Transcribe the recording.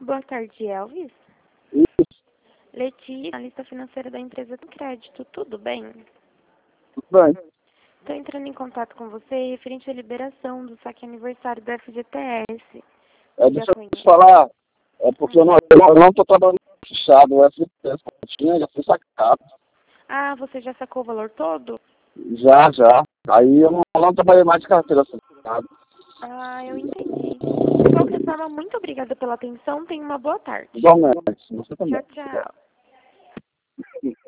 Boa tarde, Elvis. Isso, Letícia, analista financeira da empresa do crédito. Tudo bem? tudo bem. Estou entrando em contato com você referente à liberação do saque aniversário do FGTS. Você já Deixa eu te conhece? falar, porque eu não estou trabalhando fechado, o FTS que eu tinha, já fui sacado. Ah, você já sacou o valor todo? Já. Aí eu não trabalhei mais de carteira assinada. Ah, eu entendi. De qualquer forma, muito obrigada pela atenção. Tenha uma boa tarde. Igualmente, você também. Tchau, tchau.